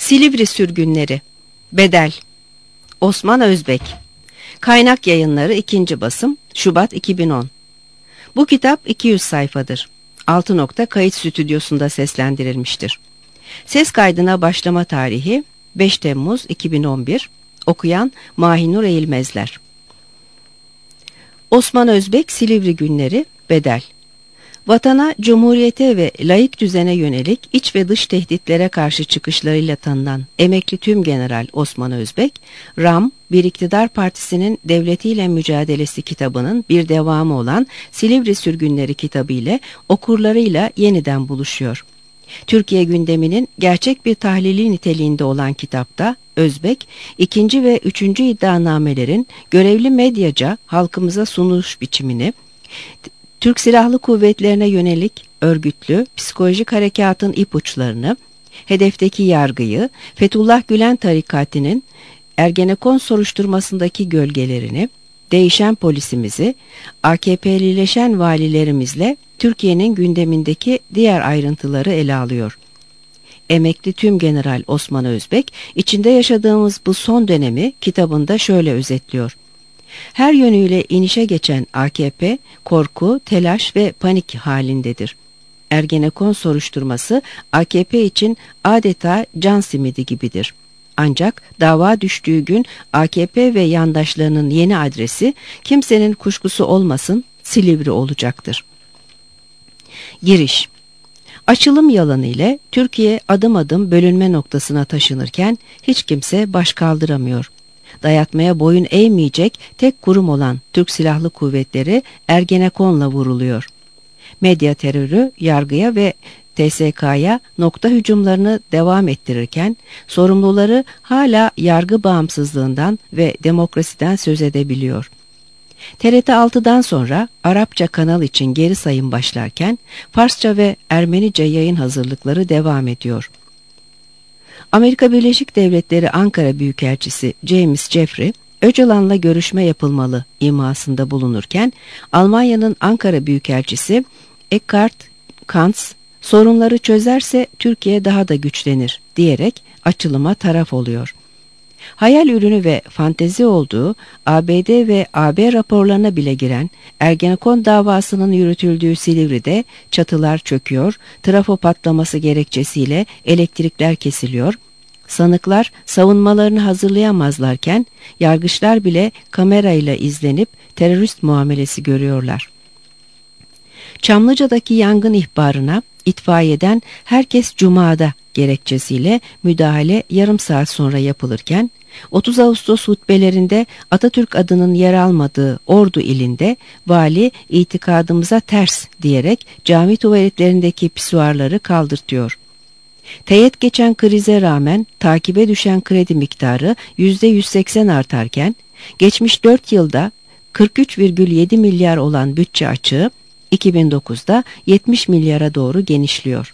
Silivri Sürgünleri. Bedel. Osman Özbek. Kaynak Yayınları 2. basım Şubat 2010. Bu kitap 200 sayfadır. 6 Kayıt Stüdyosu'nda seslendirilmiştir. Ses kaydına başlama tarihi 5 Temmuz 2011. Okuyan Mahinur Eğilmezler. Osman Özbek Silivri Günleri. Bedel. Vatana, cumhuriyete ve laik düzene yönelik iç ve dış tehditlere karşı çıkışlarıyla tanınan emekli Tümgeneral Osman Özbek, RAM, Bir İktidar Partisi'nin devletiyle mücadelesi kitabının bir devamı olan Silivri Sürgünleri kitabı ile okurlarıyla yeniden buluşuyor. Türkiye gündeminin gerçek bir tahlili niteliğinde olan kitapta Özbek, 2. ve 3. iddianamelerin görevli medyaca halkımıza sunuş biçimini, Türk Silahlı Kuvvetlerine yönelik örgütlü, psikolojik harekatın ipuçlarını, hedefteki yargıyı, Fethullah Gülen tarikatının Ergenekon soruşturmasındaki gölgelerini, değişen polisimizi, AKP'lileşen valilerimizle Türkiye'nin gündemindeki diğer ayrıntıları ele alıyor. Emekli Tümgeneral Osman Özbek, içinde yaşadığımız bu son dönemi kitabında şöyle özetliyor. Her yönüyle inişe geçen AKP, korku, telaş ve panik halindedir. Ergenekon soruşturması AKP için adeta can simidi gibidir. Ancak dava düştüğü gün AKP ve yandaşlarının yeni adresi kimsenin kuşkusu olmasın Silivri olacaktır. Giriş. Açılım yalanı ile Türkiye adım adım bölünme noktasına taşınırken hiç kimse baş kaldıramıyor. Dayatmaya boyun eğmeyecek tek kurum olan Türk Silahlı Kuvvetleri Ergenekon'la vuruluyor. Medya terörü yargıya ve TSK'ya nokta hücumlarını devam ettirirken sorumluları hala yargı bağımsızlığından ve demokrasiden söz edebiliyor. TRT 6'dan sonra Arapça kanal için geri sayım başlarken Farsça ve Ermenice yayın hazırlıkları devam ediyor. Amerika Birleşik Devletleri Ankara Büyükelçisi James Jeffrey, Öcalan'la görüşme yapılmalı imasında bulunurken, Almanya'nın Ankara Büyükelçisi Eckhard Kantz, sorunları çözerse Türkiye daha da güçlenir diyerek açılıma taraf oluyor. Hayal ürünü ve fantezi olduğu ABD ve AB raporlarına bile giren Ergenekon davasının yürütüldüğü Silivri'de çatılar çöküyor, trafo patlaması gerekçesiyle elektrikler kesiliyor, sanıklar savunmalarını hazırlayamazlarken yargıçlar bile kamerayla izlenip terörist muamelesi görüyorlar. Çamlıca'daki yangın ihbarına itfaiyeden herkes cumada gerekçesiyle müdahale yarım saat sonra yapılırken 30 Ağustos hutbelerinde Atatürk adının yer almadığı Ordu ilinde vali itikadımıza ters diyerek cami tuvaletlerindeki pisuarları kaldırtıyor. Teğet geçen krize rağmen takibe düşen kredi miktarı %180 artarken geçmiş 4 yılda 43,7 milyar olan bütçe açığı 2009'da 70 milyara doğru genişliyor.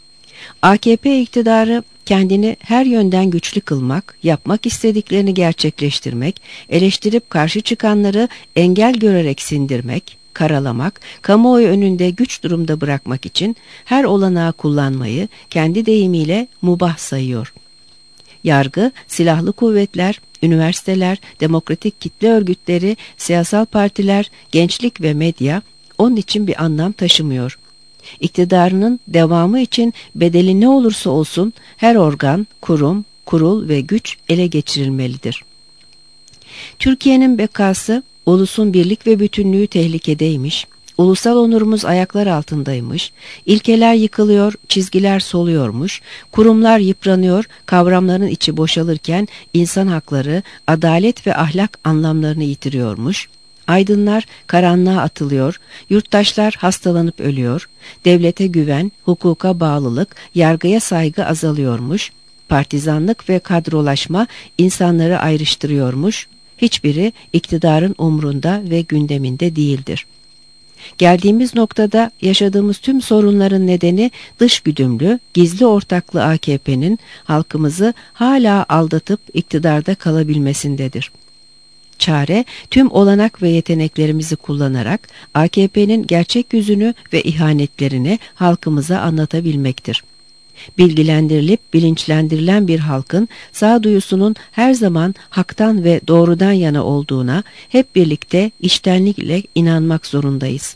AKP iktidarı kendini her yönden güçlü kılmak, yapmak istediklerini gerçekleştirmek, eleştirip karşı çıkanları engel görerek sindirmek, karalamak, kamuoyu önünde güç durumda bırakmak için her olanağı kullanmayı kendi deyimiyle mubah sayıyor. Yargı, silahlı kuvvetler, üniversiteler, demokratik kitle örgütleri, siyasal partiler, gençlik ve medya onun için bir anlam taşımıyor. İktidarının devamı için bedeli ne olursa olsun her organ, kurum, kurul ve güç ele geçirilmelidir. Türkiye'nin bekası, ulusun birlik ve bütünlüğü tehlikedeymiş, ulusal onurumuz ayaklar altındaymış, ilkeler yıkılıyor, çizgiler soluyormuş, kurumlar yıpranıyor, kavramların içi boşalırken insan hakları, adalet ve ahlak anlamlarını yitiriyormuş, aydınlar karanlığa atılıyor, yurttaşlar hastalanıp ölüyor, devlete güven, hukuka bağlılık, yargıya saygı azalıyormuş, partizanlık ve kadrolaşma insanları ayrıştırıyormuş, hiçbiri iktidarın umrunda ve gündeminde değildir. Geldiğimiz noktada yaşadığımız tüm sorunların nedeni dış güdümlü, gizli ortaklı AKP'nin halkımızı hala aldatıp iktidarda kalabilmesindedir. Çare, tüm olanak ve yeteneklerimizi kullanarak AKP'nin gerçek yüzünü ve ihanetlerini halkımıza anlatabilmektir. Bilgilendirilip bilinçlendirilen bir halkın sağduyusunun her zaman haktan ve doğrudan yana olduğuna hep birlikte içtenlikle inanmak zorundayız.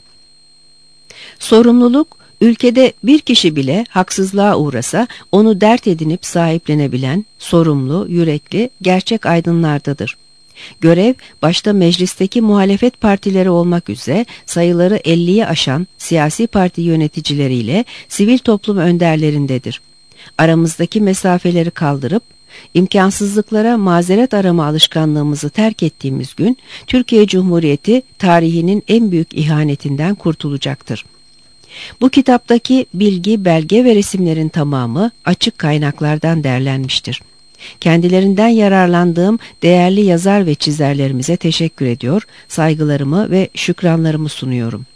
Sorumluluk, ülkede bir kişi bile haksızlığa uğrasa onu dert edinip sahiplenebilen, sorumlu, yürekli, gerçek aydınlardadır. Görev, başta meclisteki muhalefet partileri olmak üzere sayıları 50'yi aşan siyasi parti yöneticileriyle sivil toplum önderlerindedir. Aramızdaki mesafeleri kaldırıp, imkansızlıklara mazeret arama alışkanlığımızı terk ettiğimiz gün, Türkiye Cumhuriyeti tarihinin en büyük ihanetinden kurtulacaktır. Bu kitaptaki bilgi, belge ve resimlerin tamamı açık kaynaklardan derlenmiştir. Kendilerinden yararlandığım değerli yazar ve çizerlerimize teşekkür ediyor, saygılarımı ve şükranlarımı sunuyorum.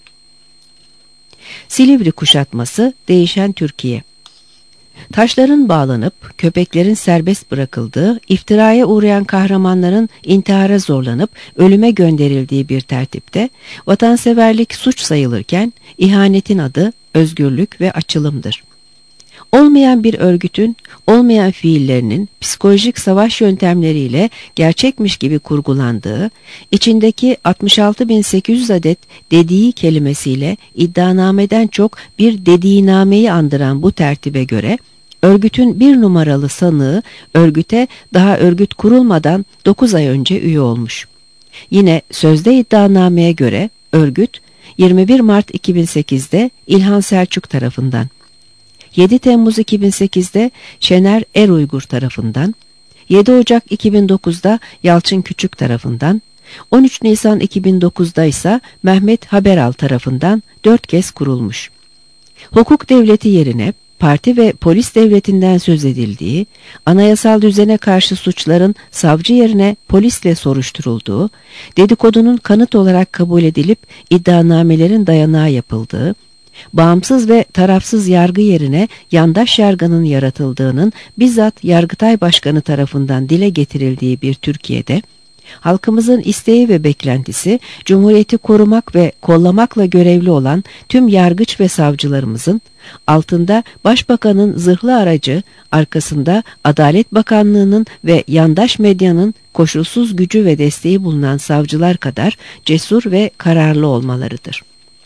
Silivri kuşatması, değişen Türkiye. Taşların bağlanıp, köpeklerin serbest bırakıldığı, iftiraya uğrayan kahramanların intihara zorlanıp ölüme gönderildiği bir tertipte, vatanseverlik suç sayılırken, ihanetin adı özgürlük ve açılımdır. Olmayan bir örgütün, olmayan fiillerinin psikolojik savaş yöntemleriyle gerçekmiş gibi kurgulandığı, içindeki 66.800 adet dediği kelimesiyle iddianameden çok bir dediğinameyi andıran bu tertibe göre, örgütün bir numaralı sanığı örgüte daha örgüt kurulmadan 9 ay önce üye olmuş. Yine sözde iddianameye göre örgüt 21 Mart 2008'de İlhan Selçuk tarafından, 7 Temmuz 2008'de Şener Eruygur tarafından, 7 Ocak 2009'da Yalçın Küçük tarafından, 13 Nisan 2009'da ise Mehmet Haberal tarafından 4 kez kurulmuş. Hukuk devleti yerine parti ve polis devletinden söz edildiği, anayasal düzene karşı suçların savcı yerine polisle soruşturulduğu, dedikodunun kanıt olarak kabul edilip iddianamelerin dayanağı yapıldığı, bağımsız ve tarafsız yargı yerine yandaş yargının yaratıldığının bizzat Yargıtay Başkanı tarafından dile getirildiği bir Türkiye'de, halkımızın isteği ve beklentisi Cumhuriyeti korumak ve kollamakla görevli olan tüm yargıç ve savcılarımızın, altında Başbakanın zırhlı aracı, arkasında Adalet Bakanlığı'nın ve yandaş medyanın koşulsuz gücü ve desteği bulunan savcılar kadar cesur ve kararlı olmalarıdır.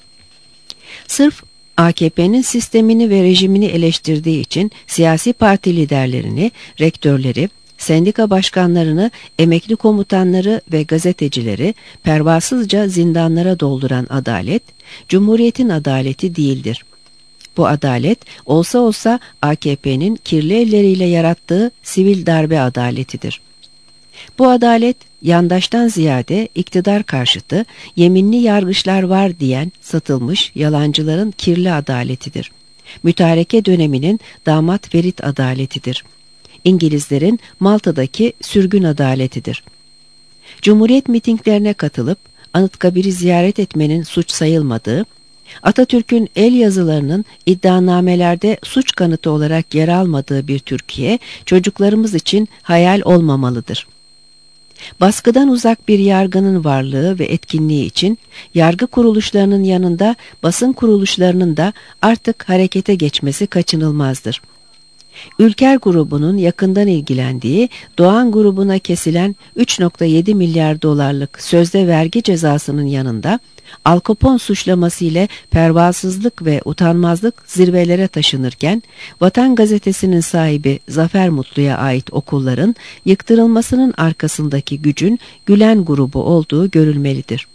Sırf AKP'nin sistemini ve rejimini eleştirdiği için siyasi parti liderlerini, rektörleri, sendika başkanlarını, emekli komutanları ve gazetecileri pervasızca zindanlara dolduran adalet, Cumhuriyet'in adaleti değildir. Bu adalet, olsa olsa AKP'nin kirli elleriyle yarattığı sivil darbe adaletidir. Bu adalet, yandaştan ziyade iktidar karşıtı, yeminli yargıçlar var diyen satılmış yalancıların kirli adaletidir. Mütareke döneminin damat Ferit adaletidir. İngilizlerin Malta'daki sürgün adaletidir. Cumhuriyet mitinglerine katılıp Anıtkabir'i ziyaret etmenin suç sayılmadığı, Atatürk'ün el yazılarının iddianamelerde suç kanıtı olarak yer almadığı bir Türkiye, çocuklarımız için hayal olmamalıdır. Baskıdan uzak bir yargının varlığı ve etkinliği için yargı kuruluşlarının yanında basın kuruluşlarının da artık harekete geçmesi kaçınılmazdır. Ülker grubunun yakından ilgilendiği Doğan grubuna kesilen 3,7 milyar dolarlık sözde vergi cezasının yanında Al Capone suçlaması ile pervasızlık ve utanmazlık zirvelere taşınırken Vatan Gazetesi'nin sahibi Zafer Mutlu'ya ait okulların yıktırılmasının arkasındaki gücün Gülen grubu olduğu görülmelidir.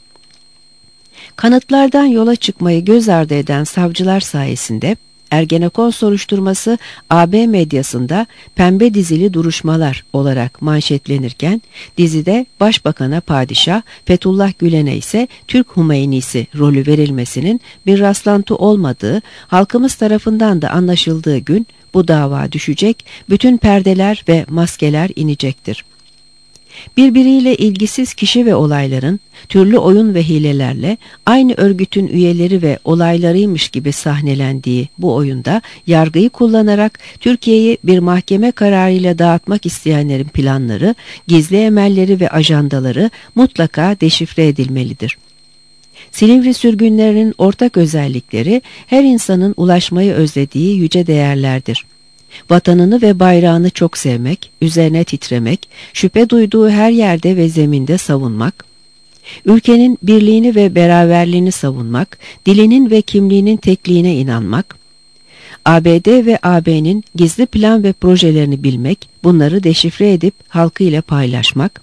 Kanıtlardan yola çıkmayı göz ardı eden savcılar sayesinde Ergenekon soruşturması AB medyasında pembe dizili duruşmalar olarak manşetlenirken dizide Başbakan'a padişah, Fethullah Gülen'e ise Türk Hümeynisi rolü verilmesinin bir rastlantı olmadığı halkımız tarafından da anlaşıldığı gün bu dava düşecek, bütün perdeler ve maskeler inecektir. Birbiriyle ilgisiz kişi ve olayların türlü oyun ve hilelerle aynı örgütün üyeleri ve olaylarıymış gibi sahnelendiği bu oyunda yargıyı kullanarak Türkiye'yi bir mahkeme kararıyla dağıtmak isteyenlerin planları, gizli emelleri ve ajandaları mutlaka deşifre edilmelidir. Silivri sürgünlerinin ortak özellikleri her insanın ulaşmayı özlediği yüce değerlerdir. Vatanını ve bayrağını çok sevmek, üzerine titremek, şüphe duyduğu her yerde ve zeminde savunmak, ülkenin birliğini ve beraberliğini savunmak, dilinin ve kimliğinin tekliğine inanmak, ABD ve AB'nin gizli plan ve projelerini bilmek, bunları deşifre edip halkıyla paylaşmak,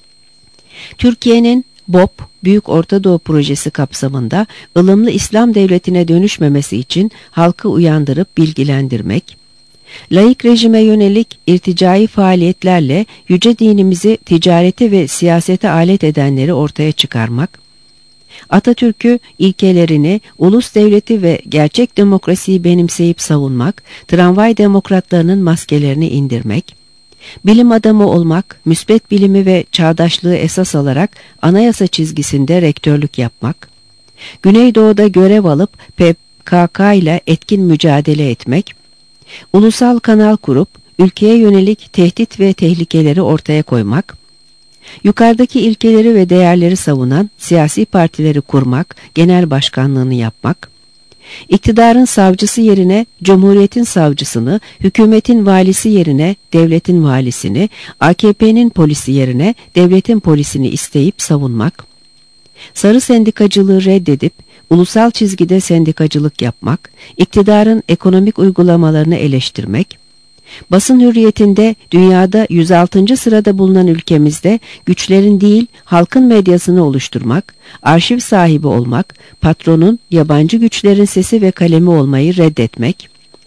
Türkiye'nin BOP, Büyük Orta Doğu Projesi kapsamında ılımlı İslam devletine dönüşmemesi için halkı uyandırıp bilgilendirmek, laik rejime yönelik irticai faaliyetlerle yüce dinimizi ticarete ve siyasete alet edenleri ortaya çıkarmak, Atatürk'ü, ilkelerini, ulus devleti ve gerçek demokrasiyi benimseyip savunmak, tramvay demokratlarının maskelerini indirmek, bilim adamı olmak, müsbet bilimi ve çağdaşlığı esas alarak anayasa çizgisinde rektörlük yapmak, Güneydoğu'da görev alıp PKK ile etkin mücadele etmek, ulusal kanal kurup ülkeye yönelik tehdit ve tehlikeleri ortaya koymak, yukarıdaki ilkeleri ve değerleri savunan siyasi partileri kurmak, genel başkanlığını yapmak, iktidarın savcısı yerine Cumhuriyet'in savcısını, hükümetin valisi yerine devletin valisini, AKP'nin polisi yerine devletin polisini isteyip savunmak, sarı sendikacılığı reddedip ulusal çizgide sendikacılık yapmak, iktidarın ekonomik uygulamalarını eleştirmek, basın hürriyetinde dünyada 106. sırada bulunan ülkemizde güçlerin değil halkın medyasını oluşturmak, arşiv sahibi olmak, patronun yabancı güçlerin sesi ve kalemi olmayı reddetmek,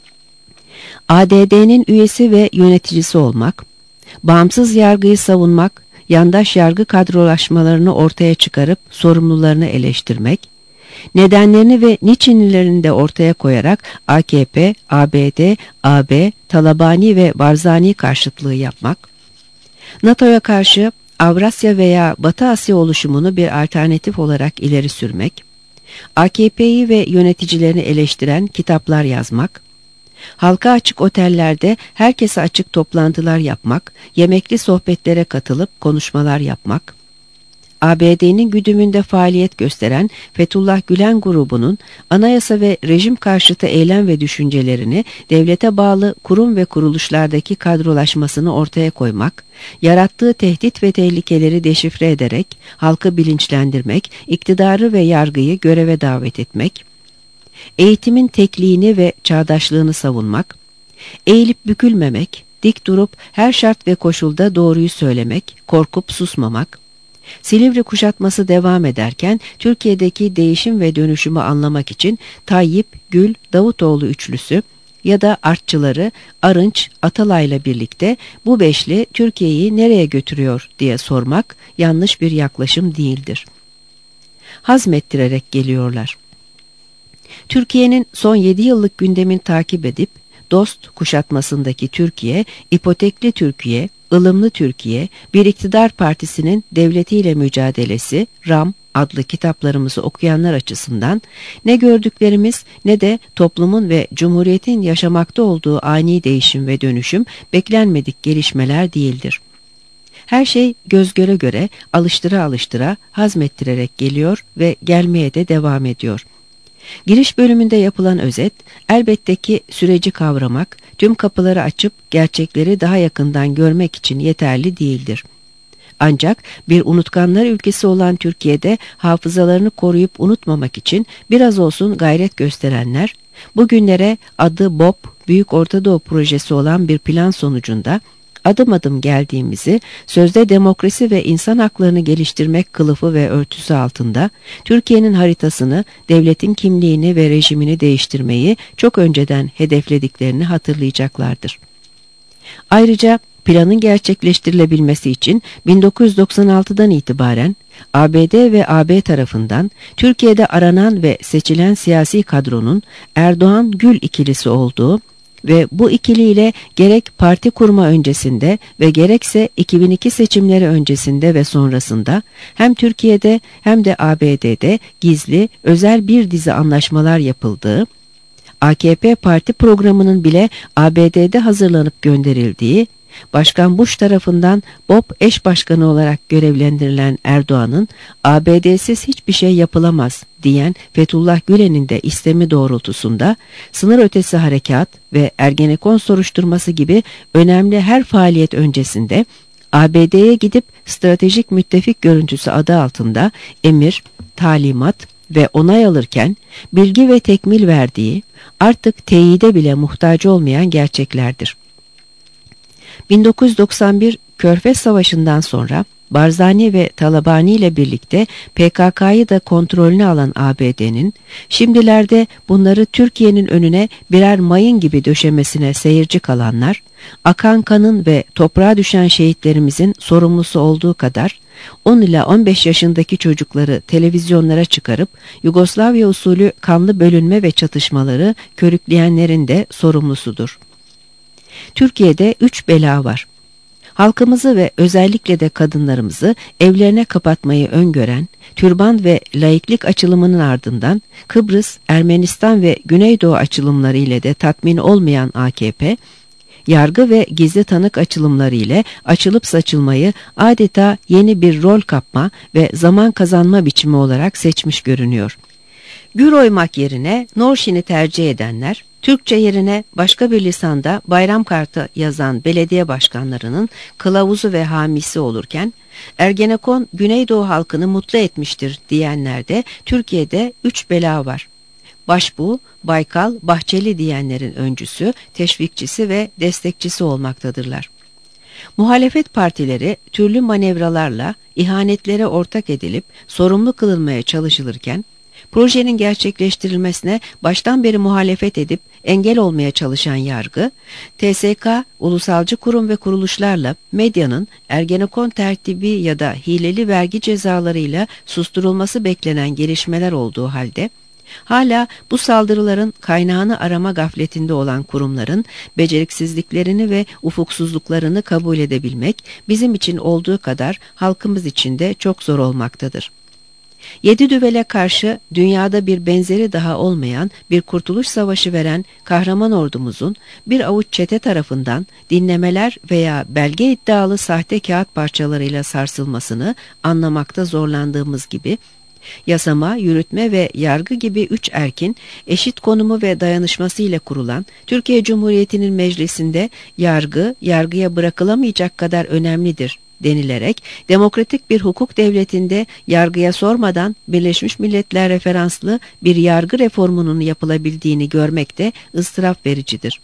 ADD'nin üyesi ve yöneticisi olmak, bağımsız yargıyı savunmak, yandaş yargı kadrolaşmalarını ortaya çıkarıp sorumlularını eleştirmek, nedenlerini ve niçinlerini de ortaya koyarak AKP, ABD, AB, Talabani ve Barzani karşıtlığı yapmak, NATO'ya karşı Avrasya veya Batı Asya oluşumunu bir alternatif olarak ileri sürmek, AKP'yi ve yöneticilerini eleştiren kitaplar yazmak, halka açık otellerde herkese açık toplantılar yapmak, yemekli sohbetlere katılıp konuşmalar yapmak, ABD'nin güdümünde faaliyet gösteren Fethullah Gülen grubunun anayasa ve rejim karşıtı eylem ve düşüncelerini devlete bağlı kurum ve kuruluşlardaki kadrolaşmasını ortaya koymak, yarattığı tehdit ve tehlikeleri deşifre ederek halkı bilinçlendirmek, iktidarı ve yargıyı göreve davet etmek, eğitimin tekliğini ve çağdaşlığını savunmak, eğilip bükülmemek, dik durup her şart ve koşulda doğruyu söylemek, korkup susmamak, Silivri kuşatması devam ederken Türkiye'deki değişim ve dönüşümü anlamak için Tayyip, Gül, Davutoğlu üçlüsü ya da artçıları Arınç, Atalay'la birlikte bu beşli Türkiye'yi nereye götürüyor diye sormak yanlış bir yaklaşım değildir. Hazmettirerek geliyorlar. Türkiye'nin son 7 yıllık gündemini takip edip Dost kuşatmasındaki Türkiye, ipotekli Türkiye, ılımlı Türkiye, bir iktidar partisinin devletiyle mücadelesi, RAM adlı kitaplarımızı okuyanlar açısından ne gördüklerimiz ne de toplumun ve Cumhuriyet'in yaşamakta olduğu ani değişim ve dönüşüm beklenmedik gelişmeler değildir. Her şey göz göre göre, alıştıra alıştıra, hazmettirerek geliyor ve gelmeye de devam ediyor. Giriş bölümünde yapılan özet, elbette ki süreci kavramak, tüm kapıları açıp gerçekleri daha yakından görmek için yeterli değildir. Ancak bir unutkanlar ülkesi olan Türkiye'de hafızalarını koruyup unutmamak için biraz olsun gayret gösterenler, bugünlere adı BOP, Büyük Orta Doğu Projesi olan bir plan sonucunda adım adım geldiğimizi, sözde demokrasi ve insan haklarını geliştirmek kılıfı ve örtüsü altında Türkiye'nin haritasını, devletin kimliğini ve rejimini değiştirmeyi çok önceden hedeflediklerini hatırlayacaklardır. Ayrıca planın gerçekleştirilebilmesi için 1996'dan itibaren ABD ve AB tarafından Türkiye'de aranan ve seçilen siyasi kadronun Erdoğan-Gül ikilisi olduğu ve bu ikiliyle gerek parti kurma öncesinde ve gerekse 2002 seçimleri öncesinde ve sonrasında hem Türkiye'de hem de ABD'de gizli, özel bir dizi anlaşmalar yapıldığı, AKP parti programının bile ABD'de hazırlanıp gönderildiği, Başkan Bush tarafından BOP eş başkanı olarak görevlendirilen Erdoğan'ın ABD'siz hiçbir şey yapılamaz diyen Fethullah Gülen'in de istemi doğrultusunda sınır ötesi harekat ve Ergenekon soruşturması gibi önemli her faaliyet öncesinde ABD'ye gidip stratejik müttefik görüntüsü adı altında emir, talimat ve onay alırken bilgi ve tekmil verdiği, artık teyide bile muhtaç olmayan gerçeklerdir. 1991 Körfez Savaşı'ndan sonra Barzani ve Talabani ile birlikte PKK'yı da kontrolüne alan ABD'nin şimdilerde bunları Türkiye'nin önüne birer mayın gibi döşemesine seyirci kalanlar, akan kanın ve toprağa düşen şehitlerimizin sorumlusu olduğu kadar 10 ila 15 yaşındaki çocukları televizyonlara çıkarıp Yugoslavya usulü kanlı bölünme ve çatışmaları körükleyenlerin de sorumlusudur. Türkiye'de 3 bela var. Halkımızı ve özellikle de kadınlarımızı evlerine kapatmayı öngören, türban ve laiklik açılımının ardından Kıbrıs, Ermenistan ve Güneydoğu açılımları ile de tatmin olmayan AKP, yargı ve gizli tanık açılımları ile açılıp saçılmayı adeta yeni bir rol kapma ve zaman kazanma biçimi olarak seçmiş görünüyor. Gür oymak yerine Norşin'i tercih edenler, Türkçe yerine başka bir lisanda bayram kartı yazan belediye başkanlarının kılavuzu ve hamisi olurken, Ergenekon Güneydoğu halkını mutlu etmiştir diyenler de Türkiye'de 3 bela var. Başbuğ, Baykal, Bahçeli diyenlerin öncüsü, teşvikçisi ve destekçisi olmaktadırlar. Muhalefet partileri türlü manevralarla ihanetlere ortak edilip sorumlu kılınmaya çalışılırken, projenin gerçekleştirilmesine baştan beri muhalefet edip engel olmaya çalışan yargı, TSK, ulusalcı kurum ve kuruluşlarla medyanın Ergenekon tertibi ya da hileli vergi cezalarıyla susturulması beklenen gelişmeler olduğu halde, hala bu saldırıların kaynağını arama gafletinde olan kurumların beceriksizliklerini ve ufuksuzluklarını kabul edebilmek bizim için olduğu kadar halkımız için de çok zor olmaktadır. Yedi düvele karşı dünyada bir benzeri daha olmayan bir kurtuluş savaşı veren kahraman ordumuzun bir avuç çete tarafından dinlemeler veya belge iddialı sahte kağıt parçalarıyla sarsılmasını anlamakta zorlandığımız gibi, yasama, yürütme ve yargı gibi 3 erkin eşit konumu ve dayanışması ile kurulan Türkiye Cumhuriyeti'nin meclisinde yargı, yargıya bırakılamayacak kadar önemlidir denilerek demokratik bir hukuk devletinde yargıya sormadan Birleşmiş Milletler referanslı bir yargı reformunun yapılabildiğini görmek de ıstırap vericidir.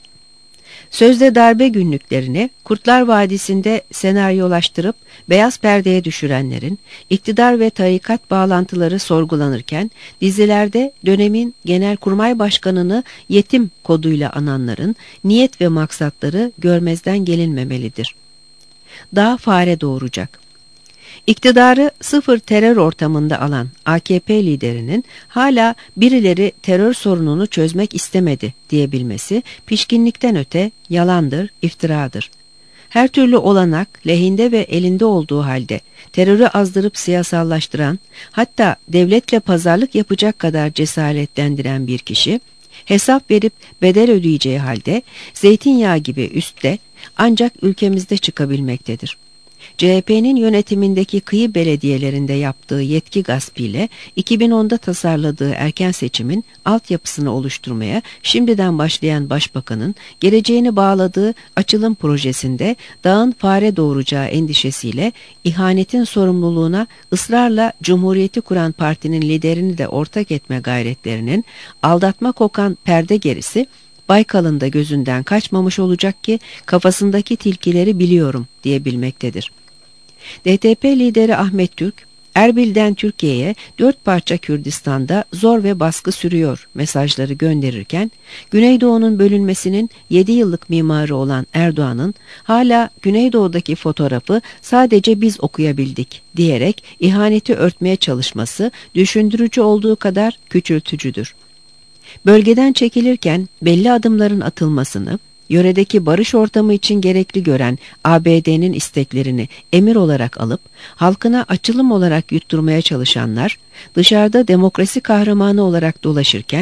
Sözde darbe günlüklerini Kurtlar Vadisi'nde senaryolaştırıp beyaz perdeye düşürenlerin iktidar ve tarikat bağlantıları sorgulanırken dizilerde dönemin Genelkurmay Başkanı'nı yetim koduyla ananların niyet ve maksatları görmezden gelinmemelidir. Daha fare doğuracak. İktidarı sıfır terör ortamında alan AKP liderinin hala birileri terör sorununu çözmek istemedi diyebilmesi pişkinlikten öte yalandır, iftiradır. Her türlü olanak lehinde ve elinde olduğu halde terörü azdırıp siyasallaştıran, hatta devletle pazarlık yapacak kadar cesaretlendiren bir kişi, hesap verip bedel ödeyeceği halde zeytinyağı gibi üstte ancak ülkemizde çıkabilmektedir. CHP'nin yönetimindeki kıyı belediyelerinde yaptığı yetki gaspıyla 2010'da tasarladığı erken seçimin altyapısını oluşturmaya şimdiden başlayan başbakanın geleceğini bağladığı açılım projesinde dağın fare doğuracağı endişesiyle ihanetin sorumluluğuna ısrarla Cumhuriyeti kuran partinin liderini de ortak etme gayretlerinin aldatma kokan perde gerisi Baykal'ın da gözünden kaçmamış olacak ki kafasındaki tilkileri biliyorum diyebilmektedir. DTP lideri Ahmet Türk, Erbil'den Türkiye'ye 4 parça Kürdistan'da zor ve baskı sürüyor mesajları gönderirken, Güneydoğu'nun bölünmesinin 7 yıllık mimarı olan Erdoğan'ın hala Güneydoğu'daki fotoğrafı sadece biz okuyabildik diyerek ihaneti örtmeye çalışması düşündürücü olduğu kadar küçültücüdür. Bölgeden çekilirken belli adımların atılmasını, yöredeki barış ortamı için gerekli gören ABD'nin isteklerini emir olarak alıp halkına açılım olarak yutturmaya çalışanlar, dışarıda demokrasi kahramanı olarak dolaşırken,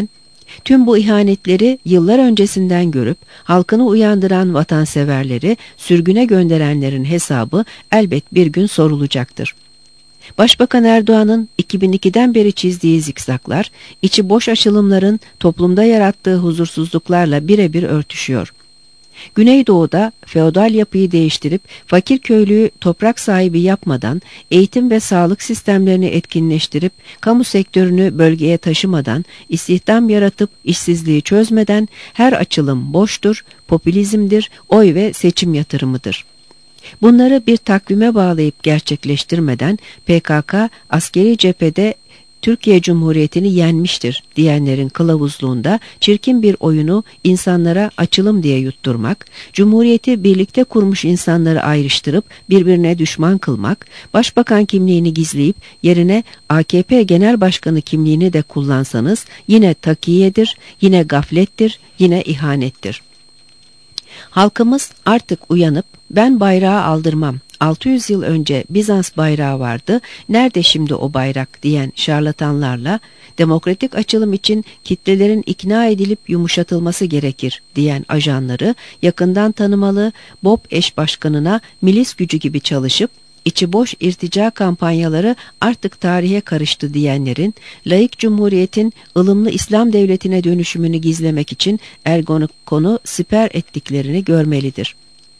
Tüm bu ihanetleri yıllar öncesinden görüp halkını uyandıran vatanseverleri sürgüne gönderenlerin hesabı elbet bir gün sorulacaktır. Başbakan Erdoğan'ın 2002'den beri çizdiği zikzaklar, içi boş açılımların toplumda yarattığı huzursuzluklarla birebir örtüşüyor. Güneydoğu'da feodal yapıyı değiştirip fakir köylüyü toprak sahibi yapmadan, eğitim ve sağlık sistemlerini etkinleştirip, kamu sektörünü bölgeye taşımadan, istihdam yaratıp işsizliği çözmeden her açılım boştur, popülizmdir, oy ve seçim yatırımıdır. Bunları bir takvime bağlayıp gerçekleştirmeden PKK askeri cephede Türkiye Cumhuriyeti'ni yenmiştir diyenlerin kılavuzluğunda çirkin bir oyunu insanlara açılım diye yutturmak, Cumhuriyeti birlikte kurmuş insanları ayrıştırıp birbirine düşman kılmak, başbakan kimliğini gizleyip yerine AKP Genel Başkanı kimliğini de kullansanız yine takiyedir, yine gaflettir, yine ihanettir. Halkımız artık uyanıp ben bayrağı aldırmam, 600 yıl önce Bizans bayrağı vardı, nerede şimdi o bayrak diyen şarlatanlarla demokratik açılım için kitlelerin ikna edilip yumuşatılması gerekir diyen ajanları yakından tanımalı, BOP eş başkanına milis gücü gibi çalışıp içi boş irtica kampanyaları artık tarihe karıştı diyenlerin laik cumhuriyetin ılımlı İslam devletine dönüşümünü gizlemek için Ergenekon'u siper ettiklerini görmelidir.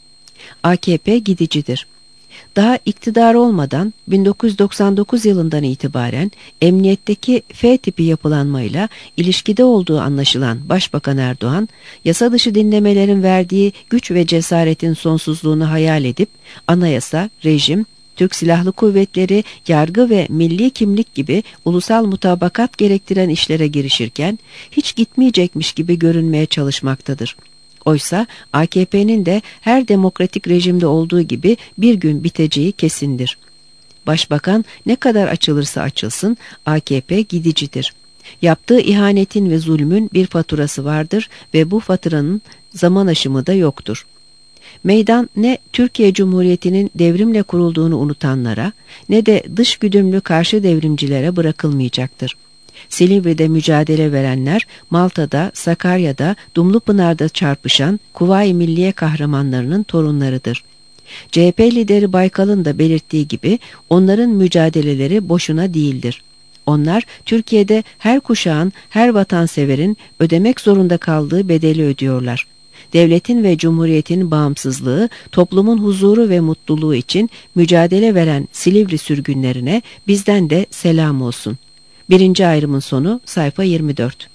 AKP gidicidir. Daha iktidar olmadan 1999 yılından itibaren emniyetteki F tipi yapılanmayla ilişkide olduğu anlaşılan Başbakan Erdoğan, yasa dışı dinlemelerin verdiği güç ve cesaretin sonsuzluğunu hayal edip anayasa, rejim, Türk Silahlı Kuvvetleri, yargı ve milli kimlik gibi ulusal mutabakat gerektiren işlere girişirken hiç gitmeyecekmiş gibi görünmeye çalışmaktadır. Oysa AKP'nin de her demokratik rejimde olduğu gibi bir gün biteceği kesindir. Başbakan ne kadar açılırsa açılsın AKP gidicidir. Yaptığı ihanetin ve zulmün bir faturası vardır ve bu faturanın zaman aşımı da yoktur. Meydan ne Türkiye Cumhuriyeti'nin devrimle kurulduğunu unutanlara ne de dış güdümlü karşı devrimcilere bırakılmayacaktır. Silivri'de mücadele verenler Malta'da, Sakarya'da, Dumlupınar'da çarpışan Kuvayi Milliye kahramanlarının torunlarıdır. CHP lideri Baykal'ın da belirttiği gibi onların mücadeleleri boşuna değildir. Onlar Türkiye'de her kuşağın, her vatanseverin ödemek zorunda kaldığı bedeli ödüyorlar. Devletin ve cumhuriyetin bağımsızlığı, toplumun huzuru ve mutluluğu için mücadele veren Silivri sürgünlerine bizden de selam olsun. 1. ayrımın sonu sayfa 24.